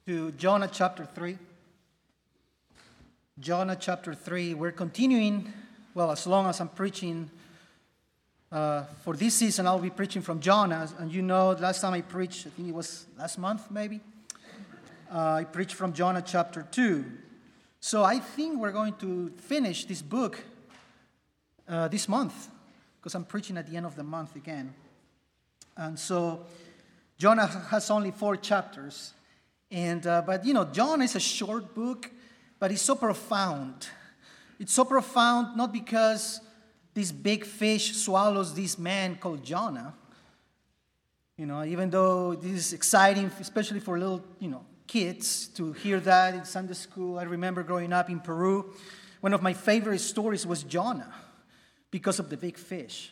to Jonah chapter 3. Jonah chapter 3. We're continuing, as long as I'm preaching. For this season, I'll be preaching from Jonah. And you know, last time I preached, I think it was last month maybe, I preached from Jonah chapter 2. So I think we're going to finish this book this month, because I'm preaching at the end of the month again. And so Jonah has only 4 chapters. But Jonah is a short book, but it's so profound. It's so profound not because this big fish swallows this man called Jonah. Even though this is exciting, especially for little, kids to hear that in Sunday school. I remember growing up in Peru, one of my favorite stories was Jonah because of the big fish.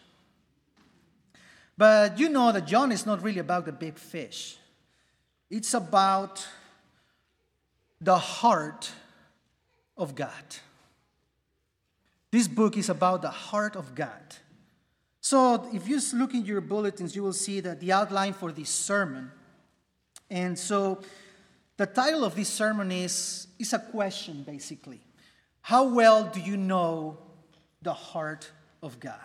But you know that Jonah is not really about the big fish. It's about the heart of God. This book is about the heart of God. So if you look in your bulletins, you will see that the outline for this sermon. And so the title of this sermon is a question, basically. How well do you know the heart of God?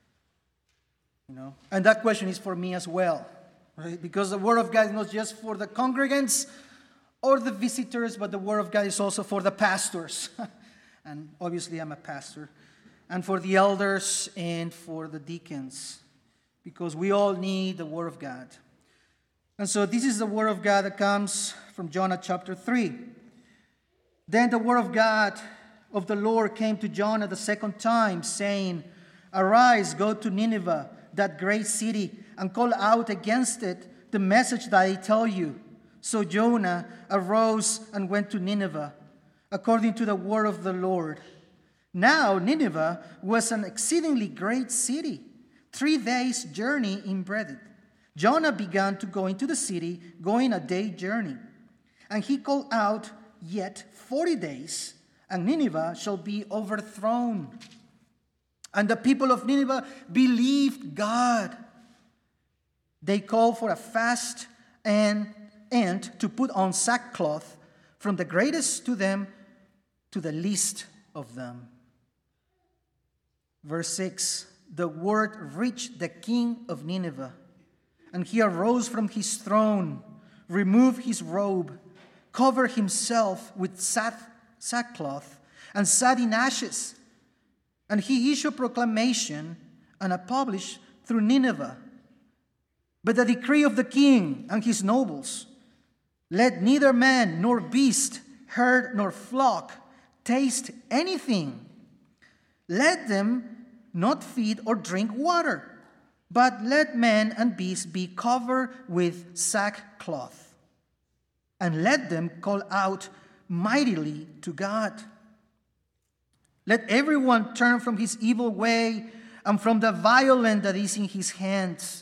And that question is for me as well, right? Because the Word of God is not just for the congregants or the visitors, but the Word of God is also for the pastors. And obviously I'm a pastor. And for the elders and for the deacons. Because we all need the Word of God. And so this is the Word of God that comes from Jonah chapter 3. Then the Word of God of the Lord came to Jonah the second time, saying, "Arise, go to Nineveh, that great city, and call out against it the message that I tell you." So Jonah arose and went to Nineveh, according to the word of the Lord. Now Nineveh was an exceedingly great city, 3 days' journey in breadth. Jonah began to go into the city, going a day's journey. And he called out, "Yet 40 days, and Nineveh shall be overthrown." And the people of Nineveh believed God. They called for a fast and to put on sackcloth, from the greatest to them to the least of them. Verse 6, the word reached the king of Nineveh, and he arose from his throne, removed his robe, covered himself with sackcloth, and sat in ashes. And he issued proclamation and published through Nineveh. But the decree of the king and his nobles: let neither man nor beast, herd nor flock taste anything. Let them not feed or drink water, but let man and beast be covered with sackcloth. And let them call out mightily to God. Let everyone turn from his evil way and from the violence that is in his hands.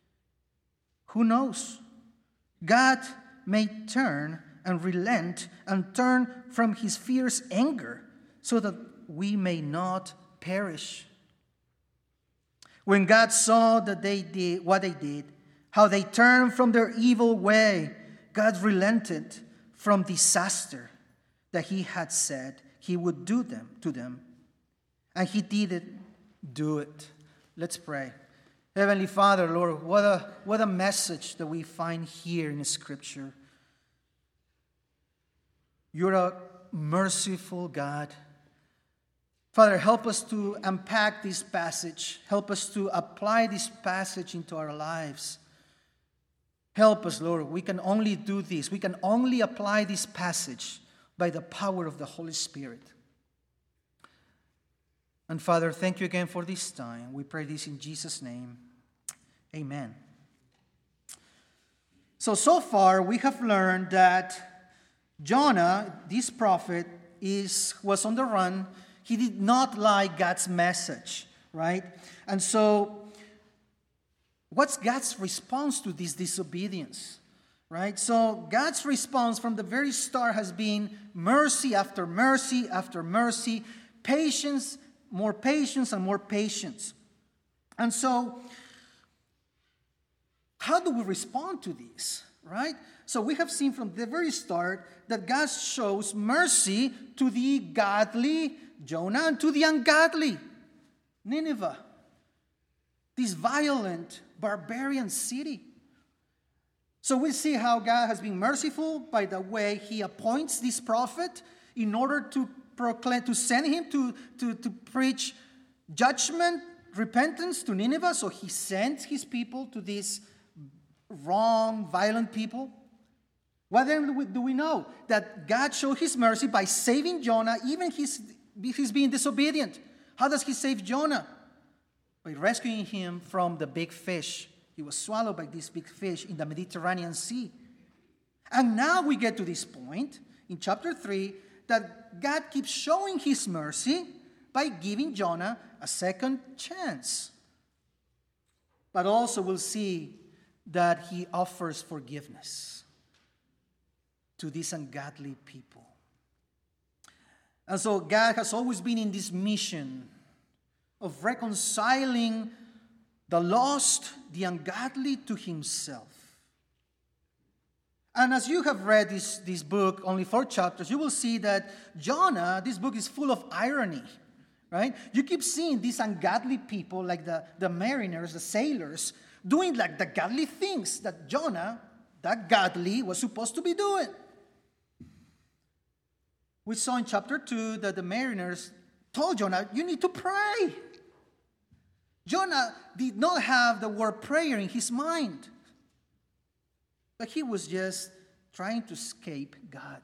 Who knows? God may turn and relent and turn from his fierce anger, so that we may not perish. When God saw that they did what they did, how they turned from their evil way, God relented from disaster that he had said he would do to them. And he didn't do it. Let's pray. Heavenly Father, Lord, what a message that we find here in Scripture. You're a merciful God. Father, help us to unpack this passage. Help us to apply this passage into our lives. Help us, Lord. We can only do this. We can only apply this passage by the power of the Holy Spirit. And Father, thank you again for this time. We pray this in Jesus' name. Amen. So far we have learned that Jonah, this prophet, was on the run. He did not like God's message, right? And so what's God's response to this disobedience? Right? So God's response from the very start has been mercy after mercy after mercy, patience, and more patience. And so how do we respond to this? right? So we have seen from the very start that God shows mercy to the godly Jonah and to the ungodly Nineveh, this violent, barbarian city. So we see how God has been merciful by the way he appoints this prophet in order to proclaim, to send him to preach judgment, repentance to Nineveh. So he sends his people to these wrong, violent people. What then do we know? That God showed his mercy by saving Jonah, even he's being disobedient. How does he save Jonah? By rescuing him from the big fish. He was swallowed by this big fish in the Mediterranean Sea. And now we get to this point in chapter 3 that God keeps showing his mercy by giving Jonah a second chance. But also we'll see that he offers forgiveness to these ungodly people. And so God has always been in this mission of reconciling the lost, the ungodly to himself. And as you have read this book, only 4 chapters, you will see that Jonah, this book is full of irony, right? You keep seeing these ungodly people like the mariners, the sailors, doing like the godly things that Jonah, that godly, was supposed to be doing. We saw in chapter 2 that the mariners told Jonah, you need to pray. Jonah did not have the word prayer in his mind. But he was just trying to escape God.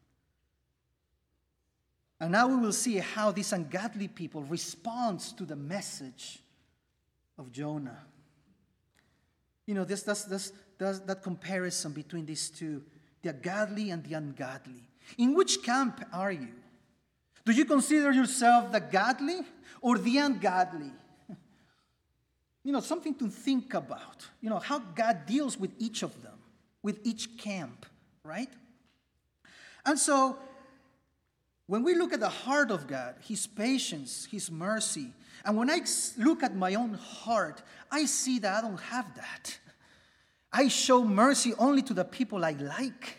And now we will see how these ungodly people respond to the message of Jonah. You know, that comparison between these two, the godly and the ungodly. In which camp are you? Do you consider yourself the godly or the ungodly? You know, something to think about. You know, how God deals with each of them, with each camp, right? And so, when we look at the heart of God, his patience, his mercy, and when I look at my own heart, I see that I don't have that. I show mercy only to the people I like.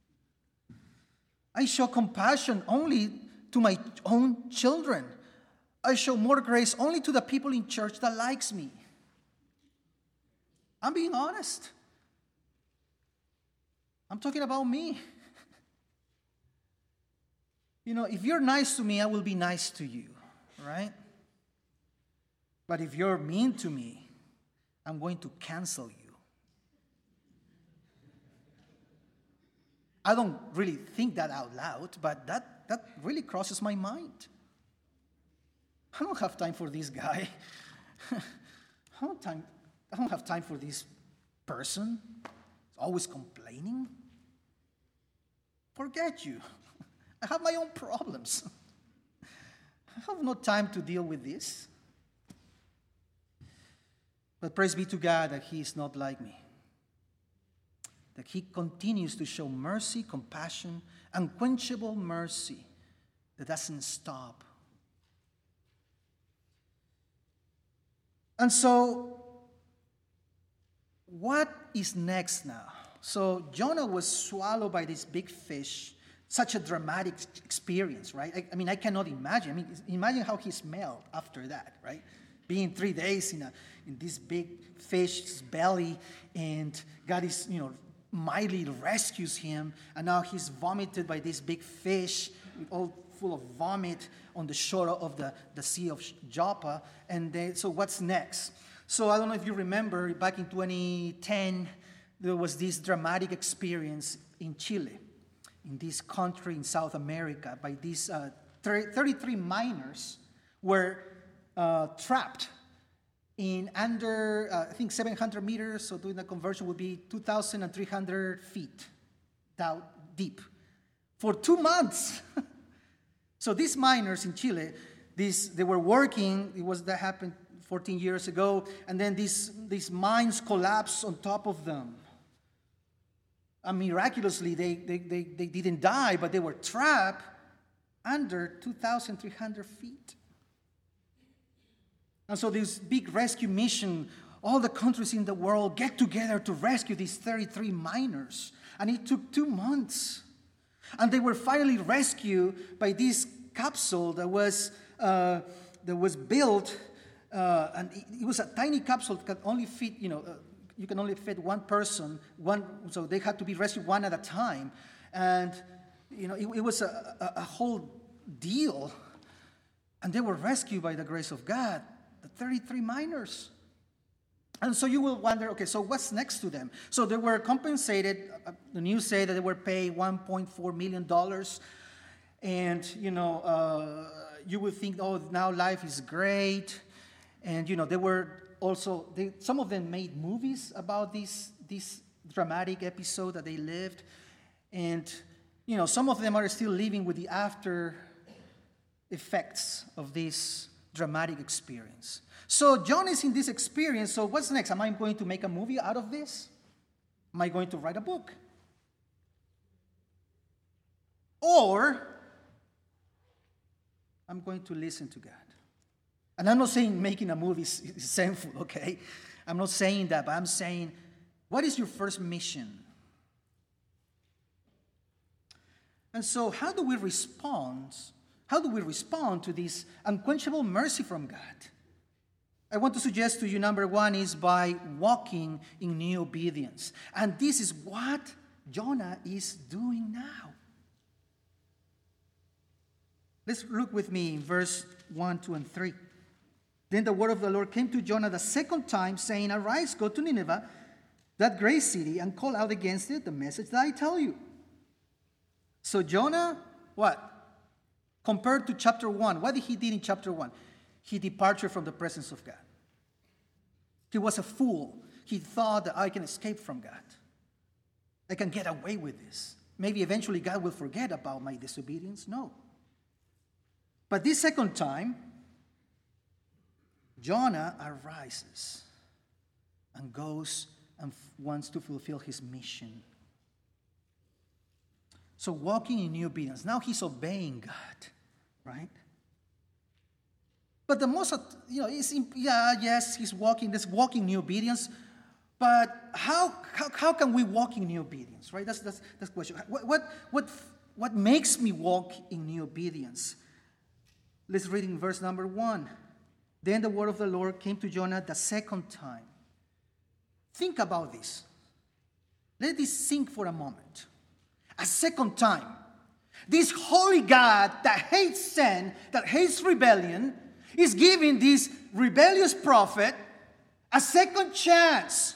I show compassion only to my own children. I show more grace only to the people in church that likes me. I'm being honest. I'm talking about me. You know, if you're nice to me, I will be nice to you, right? But if you're mean to me, I'm going to cancel you. I don't really think that out loud, but that really crosses my mind. I don't have time for this guy. I don't have time for this person. Always complaining. Forget you. I have my own problems. I have no time to deal with this. But praise be to God that he is not like me. That he continues to show mercy, compassion, unquenchable mercy that doesn't stop. And so, what is next now? So Jonah was swallowed by this big fish. Such a dramatic experience, right? I mean, I cannot imagine. I mean, imagine how he smelled after that, right? Being 3 days in this big fish's belly, and God is, mightily rescues him, and now he's vomited by this big fish, all full of vomit on the shore of the Sea of Joppa. And so what's next? So I don't know if you remember, back in 2010, there was this dramatic experience in Chile, in this country in South America, by these 33 miners were trapped in under, I think, 700 meters, so doing the conversion would be 2,300 feet down deep for 2 months. So these miners in Chile, they were working, that happened 14 years ago, and then these mines collapsed on top of them. And miraculously, they didn't die, but they were trapped under 2,300 feet. And so this big rescue mission all the countries in the world get together to rescue these 33 miners. And it took 2 months. And they were finally rescued by this capsule that was built. And it was a tiny capsule that could only fit, you can only fit one person. So they had to be rescued one at a time. And, it was a whole deal. And they were rescued by the grace of God, the 33 miners. And so you will wonder, okay, so what's next to them? So they were compensated. The news said that they were paid $1.4 million. And, you would think, oh, now life is great. And, they were also, some of them made movies about this dramatic episode that they lived. And, some of them are still living with the after effects of this dramatic experience. So John is in this experience. So what's next? Am I going to make a movie out of this? Am I going to write a book? Or I'm going to listen to God. And I'm not saying making a movie is sinful, okay? I'm not saying that, but I'm saying, what is your first mission? And so how do we respond? How do we respond to this unquenchable mercy from God? I want to suggest to you, number one, is by walking in new obedience. And this is what Jonah is doing now. Let's look with me in verse 1, 2, and 3. Then the word of the Lord came to Jonah the second time, saying, Arise, go to Nineveh, that great city, and call out against it the message that I tell you. So Jonah, what? Compared to chapter 1, what did he do in chapter 1? He departed from the presence of God. He was a fool. He thought that I can escape from God. I can get away with this. Maybe eventually God will forget about my disobedience. No. But this second time, Jonah arises and goes and wants to fulfill his mission. So walking in new obedience. Now he's obeying God, right? But the most, yes, he's walking, this walking new obedience. But how can we walk in new obedience, right? That's the question. What makes me walk in new obedience? Let's read in verse number 1. Then the word of the Lord came to Jonah the second time. Think about this. Let this sink for a moment. A second time. This holy God that hates sin, that hates rebellion, is giving this rebellious prophet a second chance.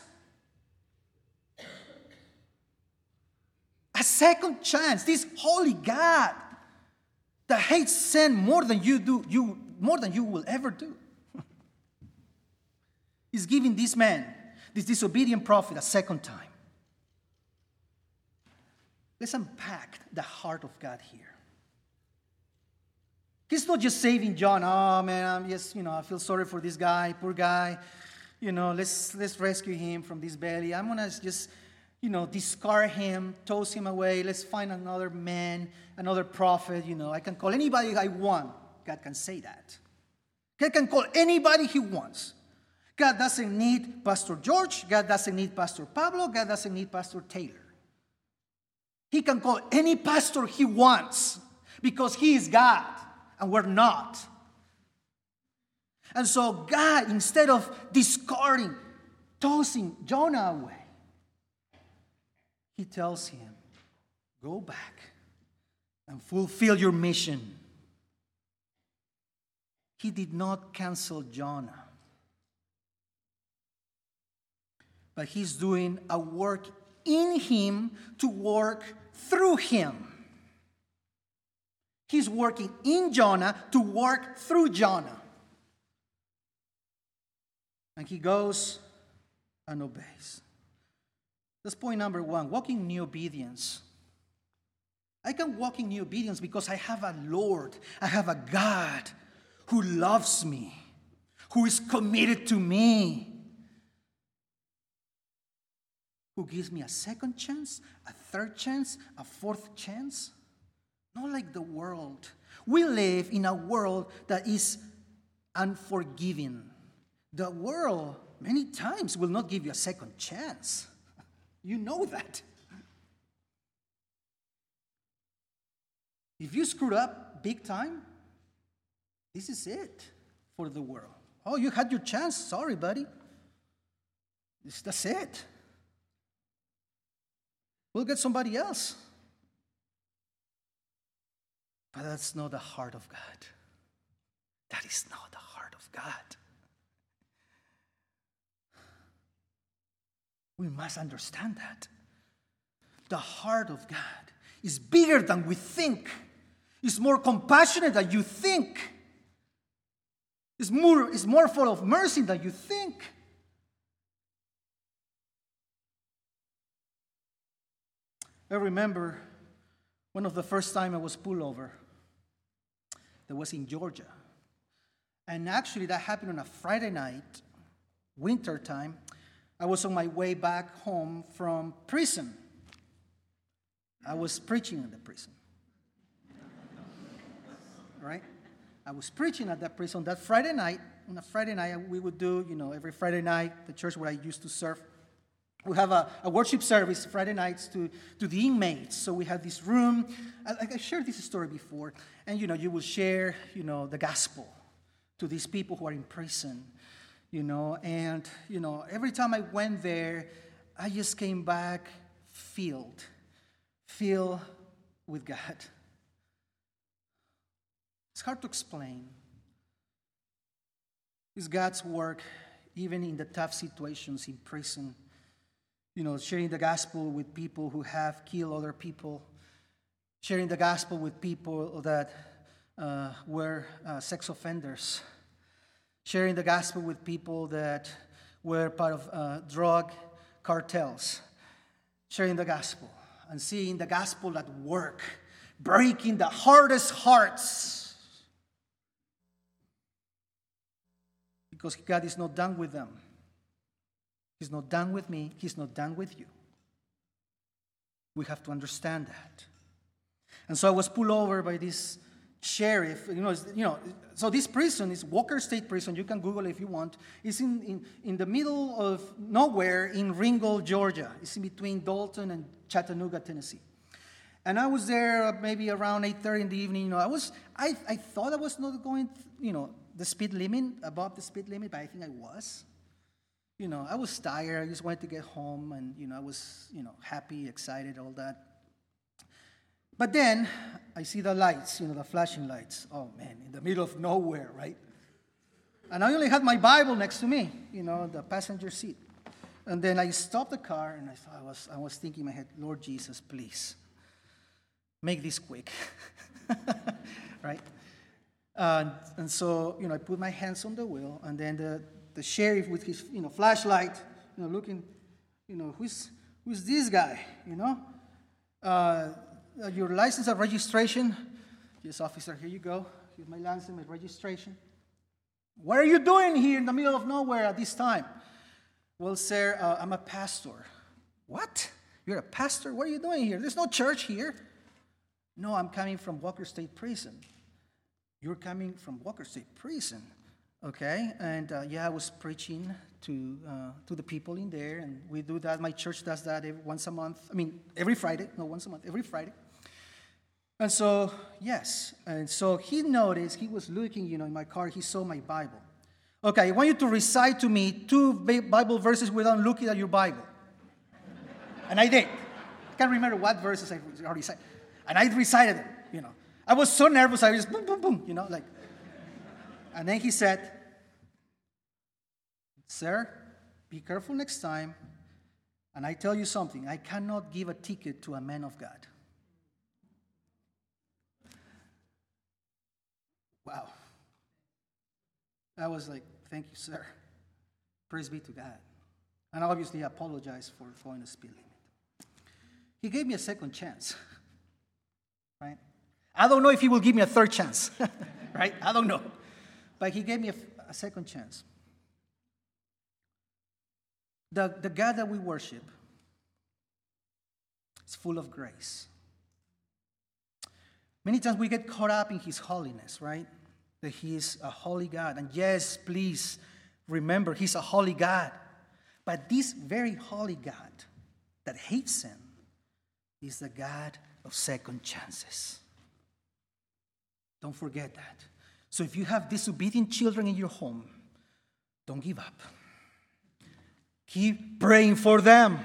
A second chance. This holy God that hates sin more than more than you will ever do. He's giving this man, this disobedient prophet, a second time. Let's unpack the heart of God here. He's not just saving John. Oh man, I feel sorry for this guy, poor guy. Let's rescue him from this belly. I'm gonna just, discard him, toss him away. Let's find another man, another prophet. I can call anybody I want. God can say that. God can call anybody he wants. God doesn't need Pastor George. God doesn't need Pastor Pablo. God doesn't need Pastor Taylor. He can call any pastor he wants because he is God and we're not. And so God, instead of discarding, tossing Jonah away, he tells him, go back and fulfill your mission. He did not cancel Jonah, but he's doing a work in him to work through him. He's working in Jonah to work through Jonah. And he goes and obeys. That's point number 1, walking in new obedience. I can walk in new obedience because I have a Lord, I have a God who loves me, who is committed to me, who gives me a second chance, a third chance, a fourth chance. Not like the world. We live in a world that is unforgiving. The world many times will not give you a second chance. You know that. If you screwed up big time, this is it for the world. Oh, you had your chance. Sorry, buddy. That's it. We'll get somebody else. But that's not the heart of God. That is not the heart of God. We must understand that. The heart of God is bigger than we think. It's more compassionate than you think. It's more full of mercy than you think. I remember one of the first time I was pulled over. That was in Georgia. And actually that happened on a Friday night, winter time. I was on my way back home from prison. I was preaching in the prison. Right? I was preaching at that prison that Friday night. On a Friday night, we would do, every Friday night, the church where I used to serve, we have a worship service Friday nights to the inmates. So we have this room. I shared this story before. And, you will share, the gospel to these people who are in prison. And, every time I went there, I just came back filled with God. It's hard to explain. It's God's work, even in the tough situations in prison. Sharing the gospel with people who have killed other people. Sharing the gospel with people that were sex offenders. Sharing the gospel with people that were part of drug cartels. Sharing the gospel and seeing the gospel at work, breaking the hardest hearts. Because God is not done with them. He's not done with me. He's not done with you. We have to understand that. And so I was pulled over by this sheriff. So this prison is Walker State Prison. You can Google it if you want. It's in the middle of nowhere in Ringgold, Georgia. It's in between Dalton and Chattanooga, Tennessee. And I was there maybe around 8:30 in the evening. I thought I was not going, the speed limit, above the speed limit, but I think I was. I was tired. I just wanted to get home, and, I was, happy, excited, all that. But then I see the lights, the flashing lights. Oh, man, in the middle of nowhere, right? And I only had my Bible next to me, the passenger seat. And then I stopped the car, and I was thinking in my head, Lord Jesus, please, make this quick, right? And so, I put my hands on the wheel, and then the sheriff with his, flashlight, looking, who's this guy, your license and registration. Yes, officer, here you go. Here's my license and registration. What are you doing here in the middle of nowhere at this time? Well, sir, I'm a pastor. What? You're a pastor? What are you doing here? There's no church here. No, I'm coming from Walker State Prison. You're coming from Walker State Prison. Okay, and I was preaching to the people in there, and we do that. My church does that once a month. Every Friday. No, once a month, every Friday. And so, yes. And so he noticed, he was looking, in my car, he saw my Bible. Okay, I want you to recite to me 2 Bible verses without looking at your Bible. And I did. I can't remember what verses I already said. And I recited them, I was so nervous, I just boom, boom, boom, And then he said, sir, be careful next time. And I tell you something, I cannot give a ticket to a man of God. Wow. I was like, thank you, sir. Praise be to God. And obviously I apologize for going the speed limit. He gave me a second chance. Right? I don't know if he will give me a third chance. Right? I don't know. But he gave me a second chance. The God that we worship is full of grace. Many times we get caught up in his holiness, right? That he is a holy God. And yes, please Remember, he's a holy God. But this very holy God that hates sin is the God of second chances. Don't forget that. So if you have disobedient children in your home, don't give up. Keep praying for them.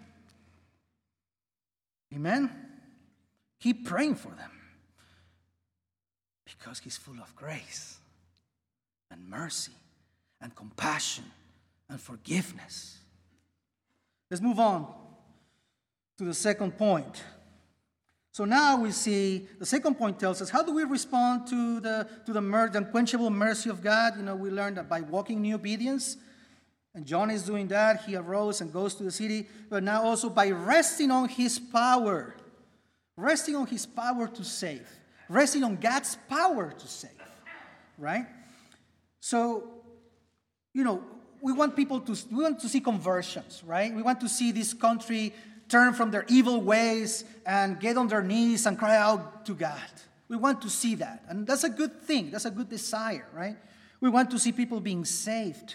Amen? Keep praying for them. Because he's full of grace and mercy and compassion and forgiveness. Let's move on to the second point. So now we see, the second point tells us, how do we respond to the unquenchable mercy of God? We learned that by walking in obedience, and John is doing that. He arose and goes to the city, but now also by resting on his power. Resting on his power to save. Resting on God's power to save. Right? So, we want to see conversions, right? We want to see this country turn from their evil ways and get on their knees and cry out to God. We want to see that. And that's a good thing. That's a good desire, right? We want to see people being saved.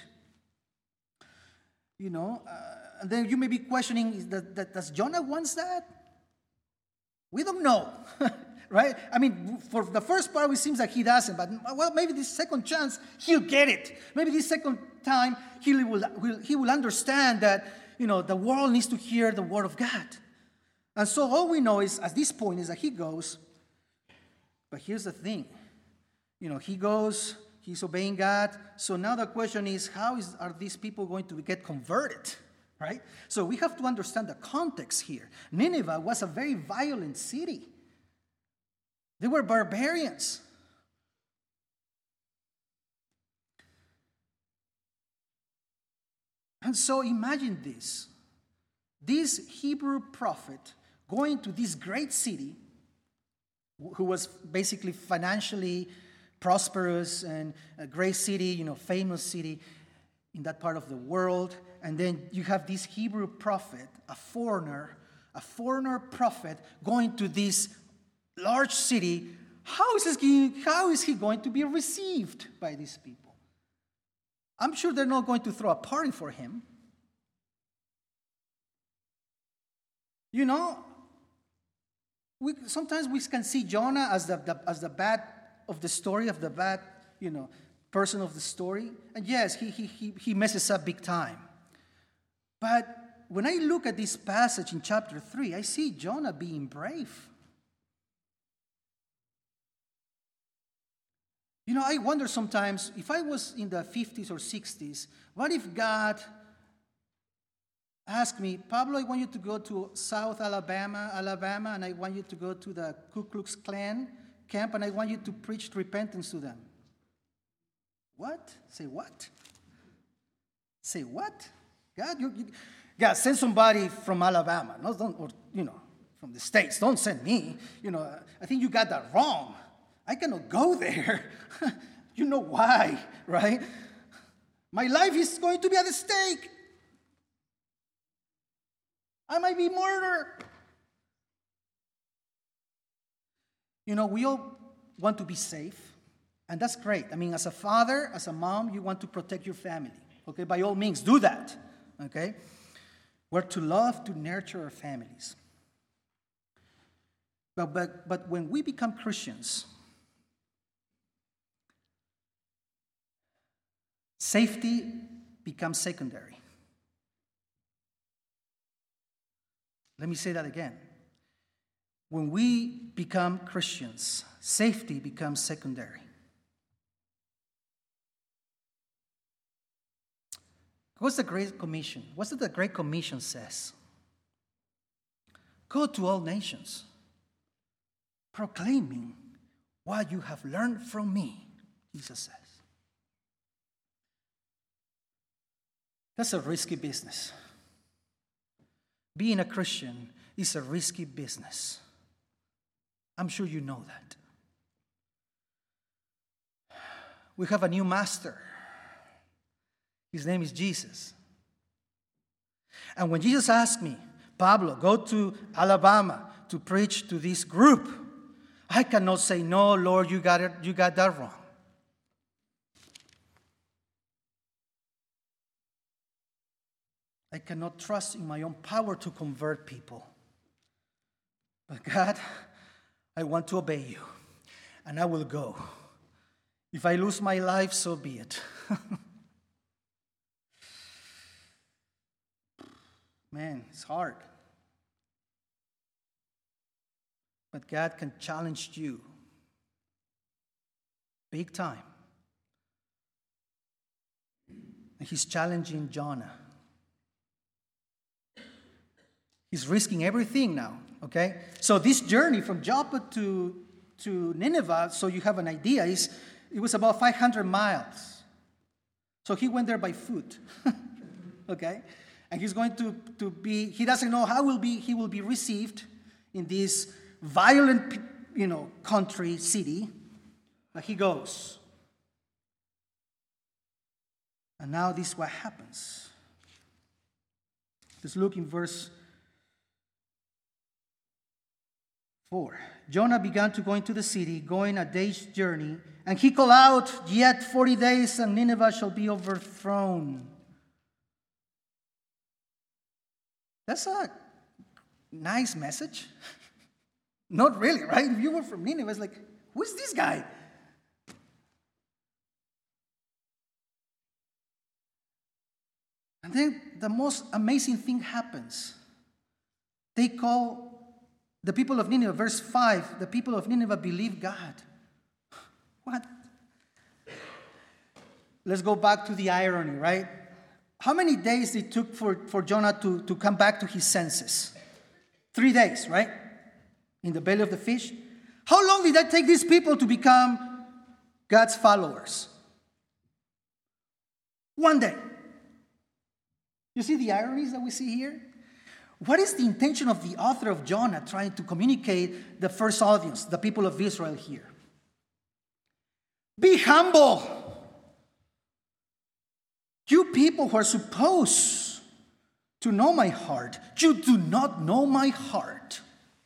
And then you may be questioning, does Jonah want that? We don't know, right? I mean, for the first part, it seems like he doesn't. But, maybe this second chance, he'll get it. Maybe this second time, he will understand that, the world needs to hear the word of God. And so all we know is, at this point, is that he goes. But here's the thing. He goes, he's obeying God. So now the question is, are these people going to get converted? Right? So we have to understand the context here. Nineveh was a very violent city. They were barbarians. And so imagine this. This Hebrew prophet going to this great city, who was basically financially prosperous and a great city, famous city in that part of the world. And then you have this Hebrew prophet, a foreigner prophet going to this large city. How is he going to be received by these people? I'm sure they're not going to throw a party for him. Sometimes we can see Jonah as the bad of the story, of the bad, person of the story. And yes, he messes up big time. But when I look at this passage in chapter 3, I see Jonah being brave. I wonder sometimes, if I was in the 50s or 60s, what if God asked me, Pablo, I want you to go to South Alabama, and I want you to go to the Ku Klux Klan camp, and I want you to preach repentance to them. What? Say what? Say what? God, send somebody from Alabama, from the States. Don't send me. I think you got that wrong. I cannot go there. You know why, right? My life is going to be at stake. I might be murdered. We all want to be safe, and that's great. I mean, as a father, as a mom, you want to protect your family. Okay, by all means, do that. Okay? We're to love, to nurture our families. But when we become Christians, safety becomes secondary. Let me say that again. When we become Christians, safety becomes secondary. What's the Great Commission? What's it the Great Commission says? Go to all nations, proclaiming what you have learned from me, Jesus says. That's a risky business. Being a Christian is a risky business. I'm sure you know that. We have a new master. His name is Jesus. And when Jesus asked me, Pablo, go to Alabama to preach to this group, I cannot say, no, Lord, you got that wrong. I cannot trust in my own power to convert people. But God, I want to obey you, and I will go. If I lose my life, so be it. Man, it's hard. But God can challenge you big time. And He's challenging Jonah. He's risking everything now, okay? So this journey from Joppa to Nineveh, so you have an idea, it was about 500 miles. So he went there by foot, okay? And he's going to be, he doesn't know how he will be received in this violent, country, city. But he goes. And now this is what happens. Let's look in verse 4. Jonah began to go into the city, going a day's journey, and he called out, "Yet 40 days, and Nineveh shall be overthrown." That's a nice message. Not really, right? If you were from Nineveh, it's like, who is this guy? And then the most amazing thing happens. They call the people of Nineveh, verse 5, the people of Nineveh believe God. What? Let's go back to the irony, right? How many days it took for Jonah to come back to his senses? 3 days, right? In the belly of the fish. How long did that take these people to become God's followers? 1 day. You see the ironies that we see here? What is the intention of the author of Jonah trying to communicate the first audience, the people of Israel here? Be humble. You people who are supposed to know my heart, you do not know my heart.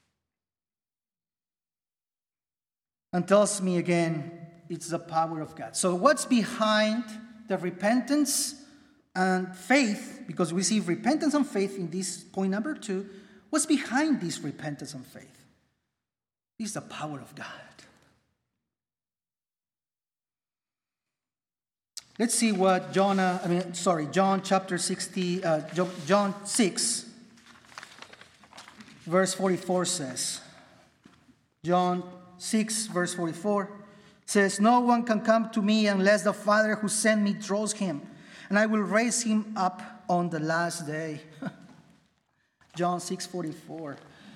And tells me again, it's the power of God. So what's behind the repentance and faith? Because we see repentance and faith in this point number 2. What's behind this repentance and faith? It's the power of God. Let's see what John chapter 60, John 6, verse 44 says. John 6, verse 44 says, "No one can come to me unless the Father who sent me draws him, and I will raise him up on the last day." John 6, 44.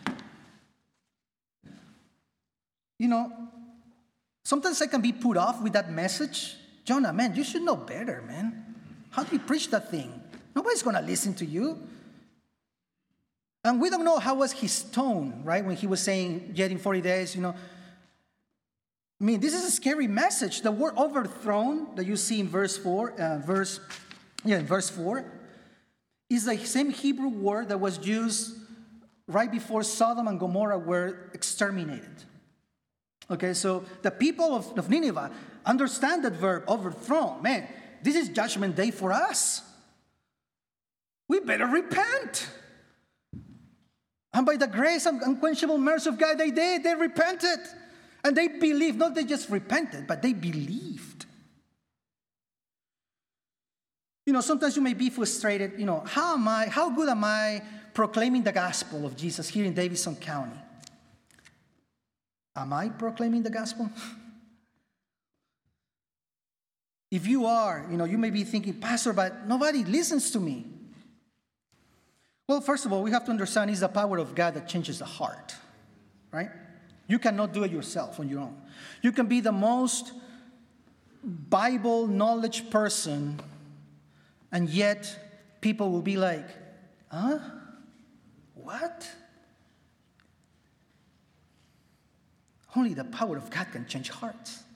Sometimes I can be put off with that message. Jonah, man, you should know better, man. How do you preach that thing? Nobody's going to listen to you. And we don't know how was his tone, right? When he was saying, yet in 40 days, this is a scary message. The word overthrown that you see in verse 4, is the same Hebrew word that was used right before Sodom and Gomorrah were exterminated. Okay, so the people of Nineveh understand that verb, overthrown. Man, this is judgment day for us. We better repent. And by the grace and unquenchable mercy of God, they did. They repented. And they believed. Not they just repented, but they believed. Sometimes you may be frustrated. How good am I proclaiming the gospel of Jesus here in Davidson County? Am I proclaiming the gospel? If you are, you may be thinking, "Pastor, but nobody listens to me." Well, first of all, we have to understand it's the power of God that changes the heart, right? You cannot do it yourself on your own. You can be the most Bible knowledge person, and yet people will be like, "Huh? What?" Only the power of God can change hearts.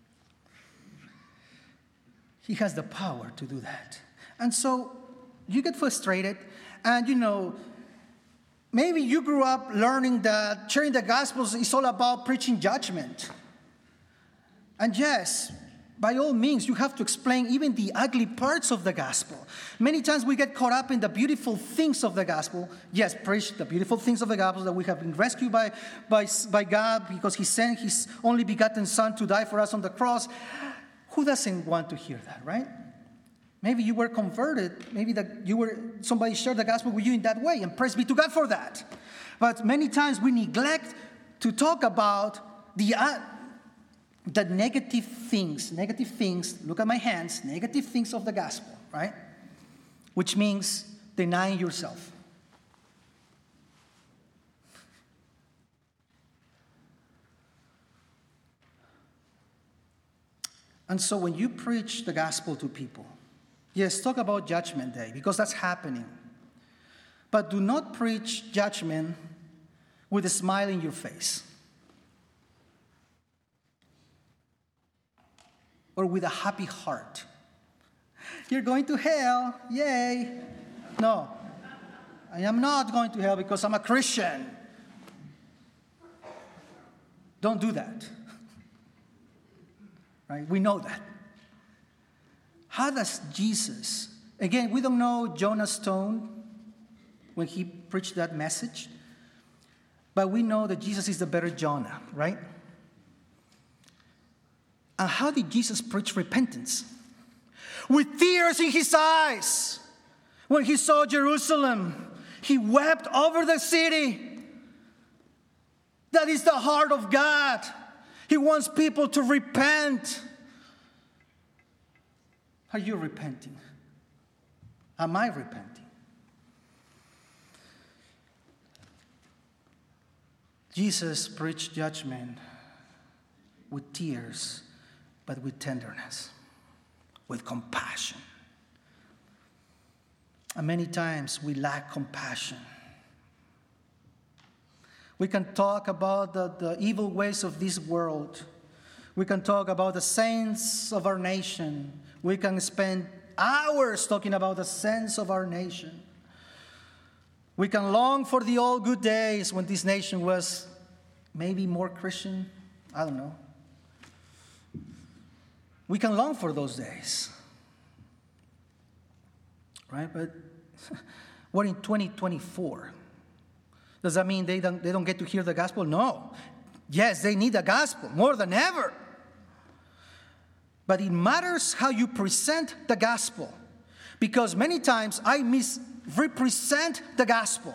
He has the power to do that. And so you get frustrated, and maybe you grew up learning that sharing the Gospels is all about preaching judgment. And yes, by all means, you have to explain even the ugly parts of the gospel. Many times we get caught up in the beautiful things of the gospel. Yes, preach the beautiful things of the gospel, that we have been rescued by God because he sent his only begotten Son to die for us on the cross. Who doesn't want to hear that, right? Maybe you were converted. Maybe somebody shared the gospel with you in that way, and praise be to God for that. But many times we neglect to talk about the negative things, look at my hands, negative things of the gospel, right? Which means denying yourself. And so when you preach the gospel to people, yes, talk about Judgment Day, because that's happening. But do not preach judgment with a smile in your face, or with a happy heart. You're going to hell, yay. No, I am not going to hell because I'm a Christian. Don't do that. Right? We know that. How does Jesus, again, we don't know Jonah's tone when he preached that message, but we know that Jesus is the better Jonah, right? And how did Jesus preach repentance? With tears in his eyes. When he saw Jerusalem, he wept over the city. That is the heart of God. He wants people to repent. Are you repenting? Am I repenting? Jesus preached judgment with tears, but with tenderness, with compassion. And many times we lack compassion. We can talk about the evil ways of this world. We can talk about the saints of our nation. We can spend hours talking about the saints of our nation. We can long for the old good days when this nation was maybe more Christian. I don't know. We can long for those days. Right? But we're in 2024. Does that mean they don't get to hear the gospel? No. Yes, they need the gospel more than ever. But it matters how you present the gospel, because many times I misrepresent the gospel.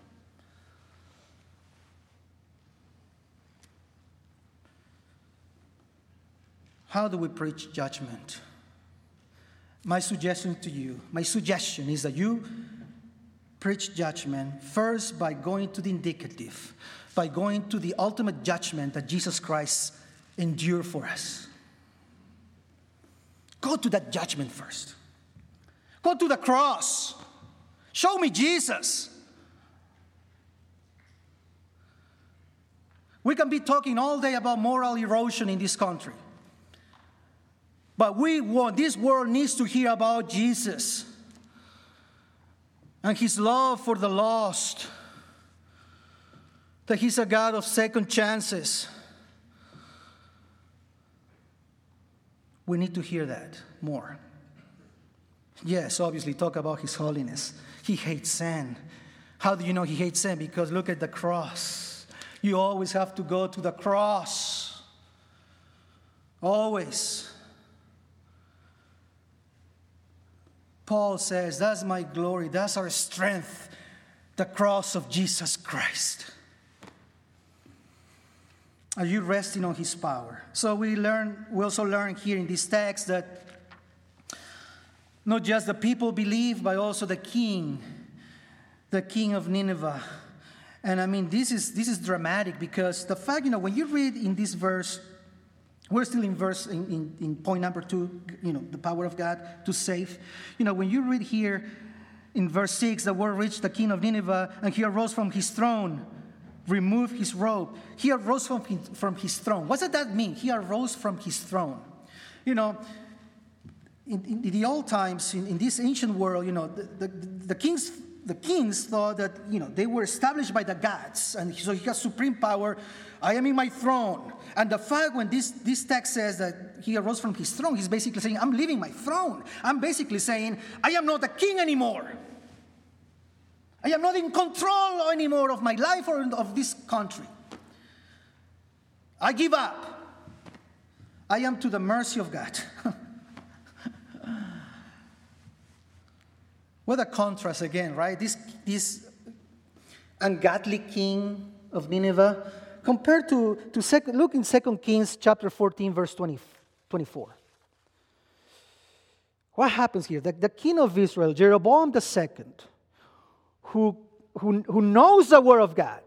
How do we preach judgment? My suggestion is that you preach judgment first by going to the indicative, by going to the ultimate judgment that Jesus Christ endured for us. Go to that judgment first. Go to the cross. Show me Jesus. We can be talking all day about moral erosion in this country, but this world needs to hear about Jesus and his love for the lost, that he's a God of second chances. We need to hear that more. Yes, obviously, talk about his holiness. He hates sin. How do you know he hates sin? Because look at the cross. You always have to go to the cross. Always. Paul says, that's my glory, that's our strength, the cross of Jesus Christ. Are you resting on his power? So we also learn here in this text that not just the people believe, but also the king of Nineveh. And I mean, this is dramatic, because the fact, when you read in this verse, we're still in point number 2, the power of God to save. When you read here in verse 6, the word reached the king of Nineveh, and he arose from his throne, removed his robe. He arose from his throne. What does that mean? He arose from his throne. In the old times, in this ancient world, the kings the kings thought that, they were established by the gods, and so he has supreme power. I am in my throne. And the fact when this text says that he arose from his throne, he's basically saying, I'm leaving my throne. I'm basically saying, I am not the king anymore. I am not in control anymore of my life or of this country. I give up. I am to the mercy of God. What a contrast again, right? This ungodly king of Nineveh compared to look in 2 Kings chapter 14, verse 24. What happens here? The king of Israel, Jeroboam II, who knows the word of God,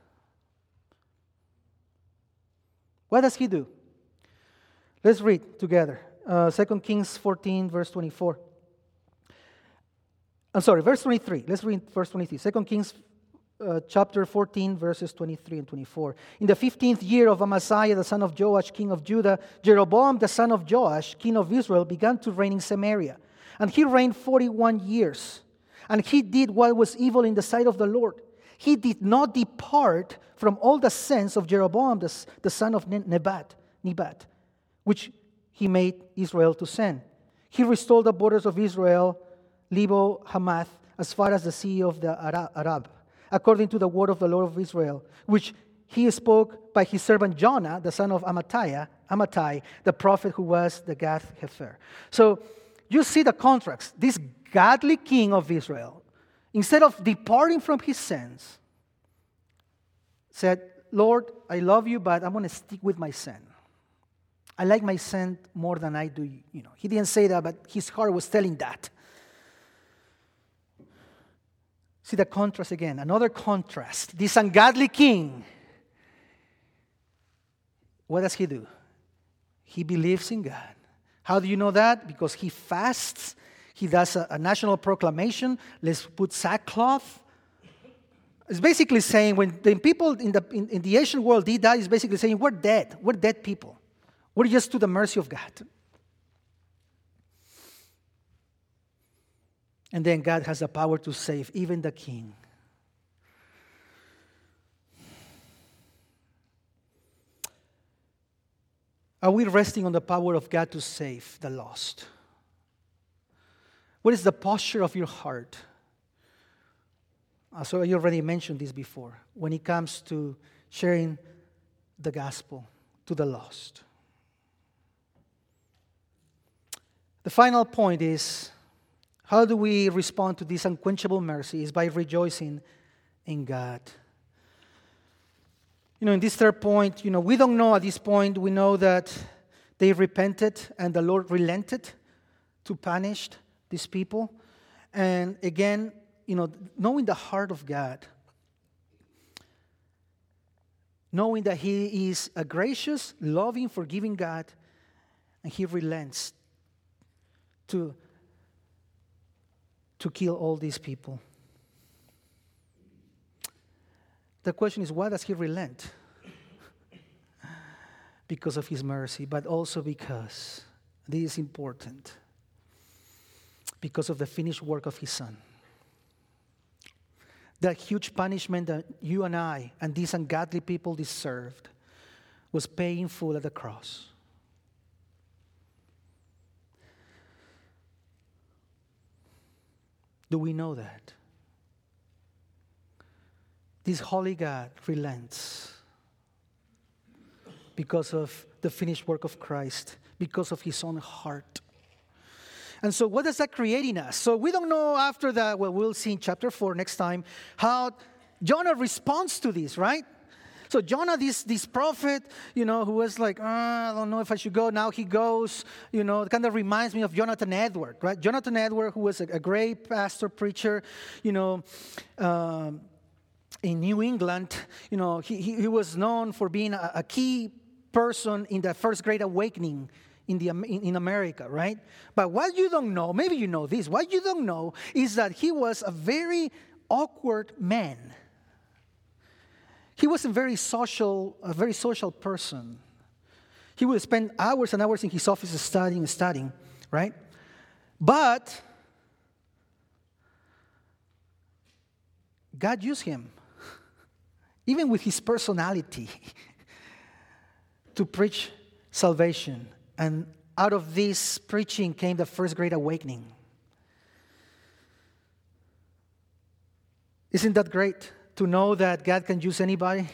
what does he do? Let's read together. 2 Kings 14, verse 24. Verse 23. Let's read verse 23. 2 Kings chapter 14, verses 23 and 24. In the 15th year of Amaziah, the son of Joash, king of Judah, Jeroboam, the son of Joash, king of Israel, began to reign in Samaria. And he reigned 41 years. And he did what was evil in the sight of the Lord. He did not depart from all the sins of Jeroboam, the son of Nebat, which he made Israel to sin. He restored the borders of Israel, Lebo Hamath, as far as the sea of the Arab, according to the word of the Lord of Israel, which he spoke by his servant Jonah, the son of Amittai, the prophet who was the Gath-Hepher. So you see the contrast. This godly king of Israel, instead of departing from his sins, said, Lord, I love you, but I'm going to stick with my sin. I like my sin more than I do. He didn't say that, but his heart was telling that. See the contrast again, another contrast. This ungodly king, what does he do? He believes in God. How do you know that? Because he fasts. He does a national proclamation. Let's put sackcloth. It's basically saying when the people in the ancient world did that, it's basically saying we're dead. We're dead people. We're just to the mercy of God. And then God has the power to save even the king. Are we resting on the power of God to save the lost? What is the posture of your heart? So you already mentioned this before. When it comes to sharing the gospel to the lost. The final point is, how do we respond to this unquenchable mercy? Is by rejoicing in God. In this third point, we don't know at this point. We know that they repented and the Lord relented to punish these people. And again, knowing the heart of God, knowing that He is a gracious, loving, forgiving God, and He relents to kill all these people. The question is, why does He relent? Because of His mercy, but also because, this is important, because of the finished work of His Son. That huge punishment that you and I and these ungodly people deserved was paid in full at the cross. Do we know that? This holy God relents because of the finished work of Christ, because of His own heart. And so what does that create in us? So we don't know after that, we'll see in chapter 4 next time, how Jonah responds to this, right? So Jonah, this prophet, who was like, I don't know if I should go. Now he goes, it kind of reminds me of Jonathan Edwards, right? Jonathan Edwards, who was a great pastor, preacher, in New England. He was known for being a key person in the First Great Awakening in America, right? But what you don't know, maybe you know this, what you don't know is that he was a very awkward man. He wasn't a very social person. He would spend hours and hours in his office studying, right? But God used him, even with his personality, to preach salvation. And out of this preaching came the first great awakening. Isn't that great to know that God can use anybody?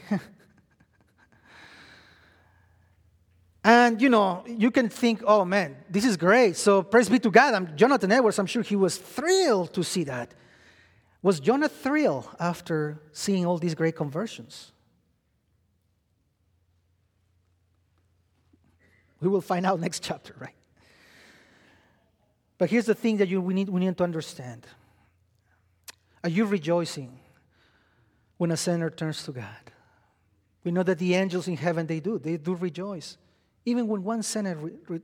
And, you can think, oh, man, this is great. So praise be to God. Jonathan Edwards, I'm sure he was thrilled to see that. Was Jonah thrilled after seeing all these great conversions? We will find out next chapter, right? But here's the thing that we need to understand. Are you rejoicing when a sinner turns to God? We know that the angels in heaven, they do rejoice. Even when one sinner,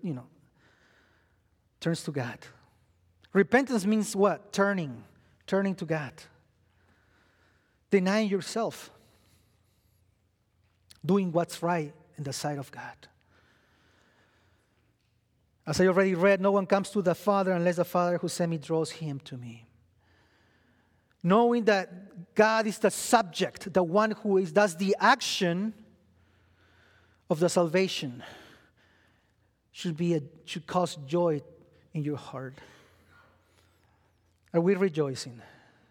turns to God. Repentance means what? Turning to God. Denying yourself. Doing what's right in the sight of God. As I already read, no one comes to the Father unless the Father who sent me draws him to me. Knowing that God is the subject, the one who does the action of the salvation, should cause joy in your heart. Are we rejoicing?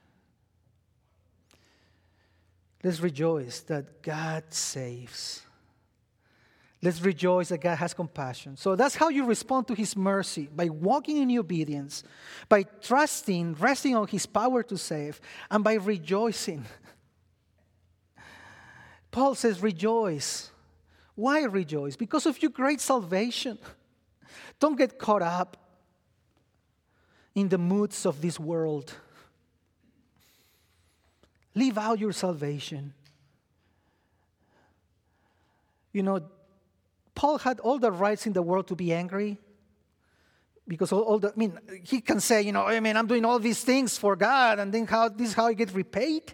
Let's rejoice that God saves. Let's rejoice that God has compassion. So that's how you respond to his mercy, by walking in obedience, by trusting, resting on his power to save, and by rejoicing. Paul says, rejoice. Why rejoice? Because of your great salvation. Don't get caught up in the moods of this world. Live out your salvation. Paul had all the rights in the world to be angry. Because he can say, I'm doing all these things for God, and then this is how I get repaid.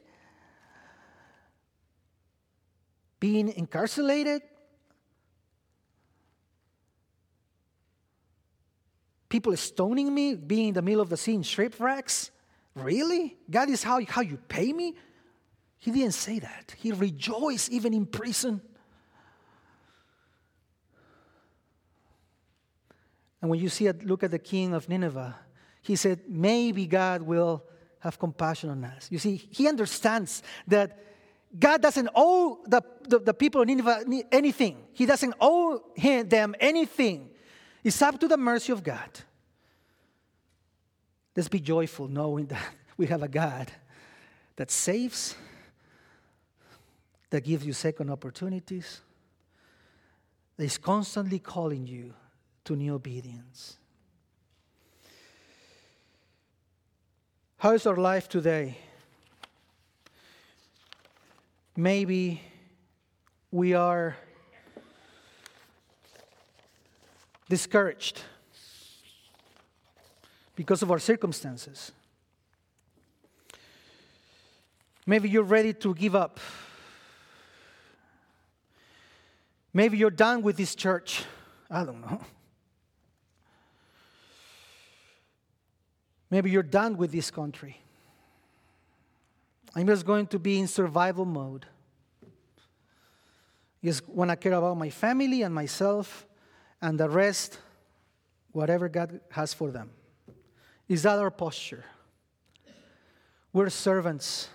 Being incarcerated. People stoning me, being in the middle of the sea in shipwrecks. Really? God is how you pay me? He didn't say that. He rejoiced even in prison. And when you look at the king of Nineveh, he said, maybe God will have compassion on us. You see, he understands that God doesn't owe the people of Nineveh anything. He doesn't owe them anything. It's up to the mercy of God. Let's be joyful knowing that we have a God that saves, that gives you second opportunities, that is constantly calling you to new obedience. How is our life today? Maybe we are discouraged because of our circumstances. Maybe you're ready to give up. Maybe you're done with this church. I don't know. Maybe you're done with this country. I'm just going to be in survival mode. Just want to care about my family and myself, and the rest, whatever God has for them. Is that our posture? We're servants.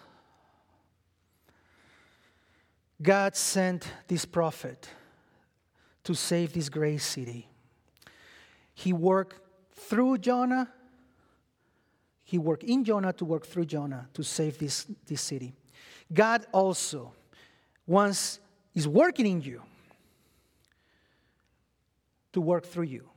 God sent this prophet to save this great city. He worked through Jonah. He worked in Jonah to work through Jonah to save this city. God also is working in you to work through you.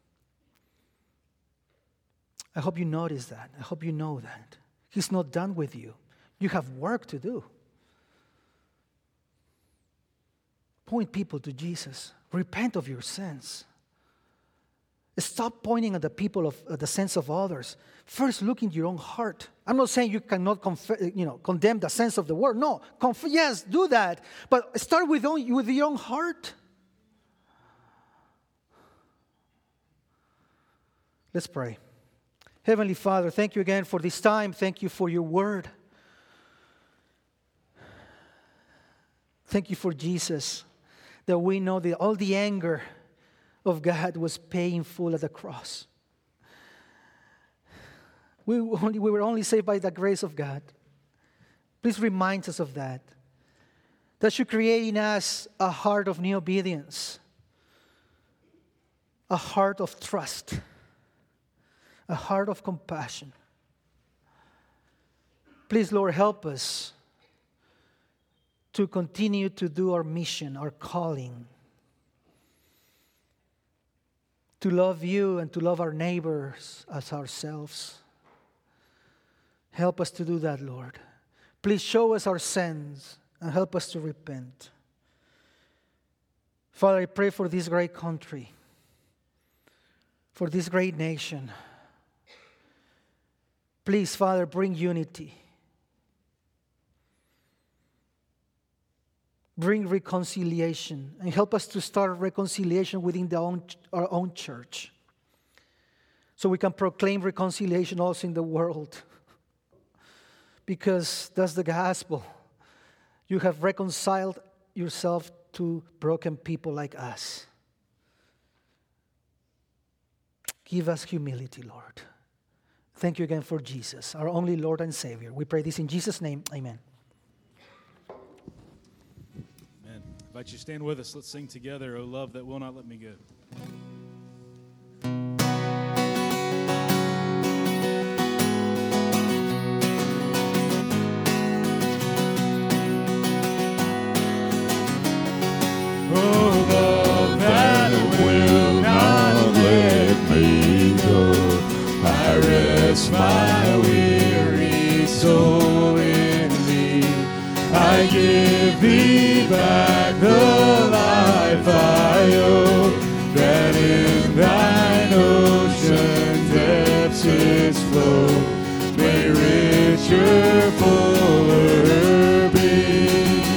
I hope you notice that. I hope you know that. He's not done with you. You have work to do. Point people to Jesus. Repent of your sins. Stop pointing at the people of the sins of others. First, look into your own heart. I'm not saying you cannot condemn the sins of the world. No, yes, do that. But start with your own heart. Let's pray. Heavenly Father, thank you again for this time. Thank you for your word. Thank you for Jesus, that we know that all the anger of God was paid in full at the cross. We were only saved by the grace of God. Please remind us of that. That should create in us a heart of new obedience, a heart of trust, a heart of compassion. Please, Lord, help us to continue to do our mission, our calling, to love you and to love our neighbors as ourselves. Help us to do that, Lord. Please show us our sins and help us to repent. Father, I pray for this great country, for this great nation. Please, Father, bring unity. Bring reconciliation and help us to start reconciliation within our own church, so we can proclaim reconciliation also in the world, because that's the gospel. You have reconciled yourself to broken people like us. Give us humility, Lord. Thank you again for Jesus, our only Lord and Savior. We pray this in Jesus' name. Amen. I invite you to stand with us. Let's sing together, "O Love That Will Not Let Me Go." Oh, love that will not let me go, I rest my weary soul in thee. I give thee back the life I owe, that in thine ocean depths its flow may richer, fuller be.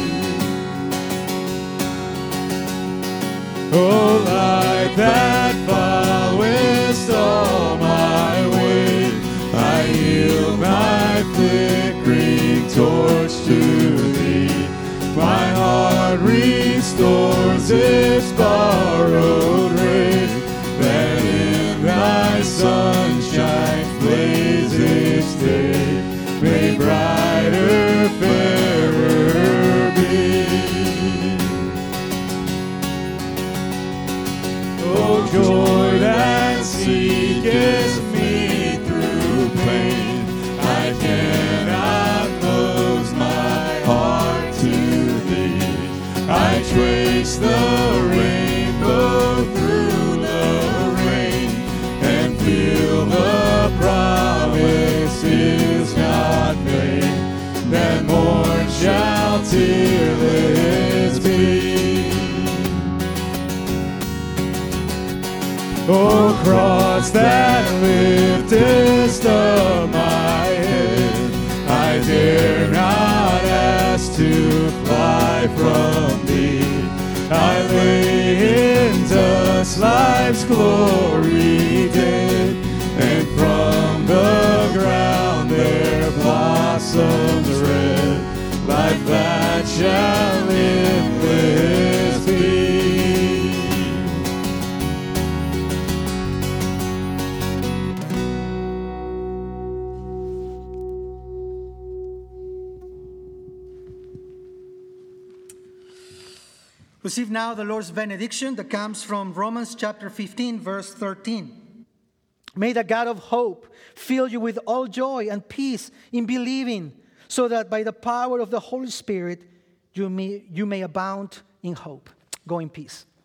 Oh, light that followest all my way, I yield my flickering torch to thee. My heart restores its borrowed ray, that in thy sunshine blaze its day, may brighter, fairer be. Oh, joy that seeketh me through pain, I cannot close my heart to thee. I trace the rainbow through the rain, and feel the promise is not vain, that morn shall tearless be. O cross that liftest up my head, I dare not ask to fly from thee. I lay in dust life's glory dead, and from the ground there blossoms red, life that shall limitless be. Receive now the Lord's benediction that comes from Romans chapter 15, verse 13. May the God of hope fill you with all joy and peace in believing, so that by the power of the Holy Spirit you may abound in hope. Go in peace.